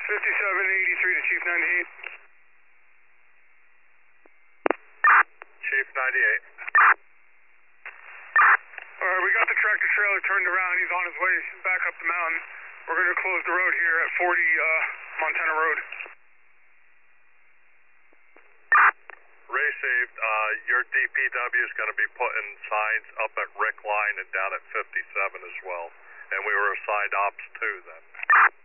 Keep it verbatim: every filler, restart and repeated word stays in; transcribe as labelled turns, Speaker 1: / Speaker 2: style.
Speaker 1: fifty-seven eighty-three to Chief ninety-eight.
Speaker 2: Chief ninety-eight.
Speaker 1: Alright, we got the tractor trailer turned around. He's on his way back up the mountain. We're going to close the road here at forty uh, Montana Road.
Speaker 2: Received. Uh, your D P W is going to be putting signs up at Rick Line and down at fifty-seven as well. And we were assigned ops two then.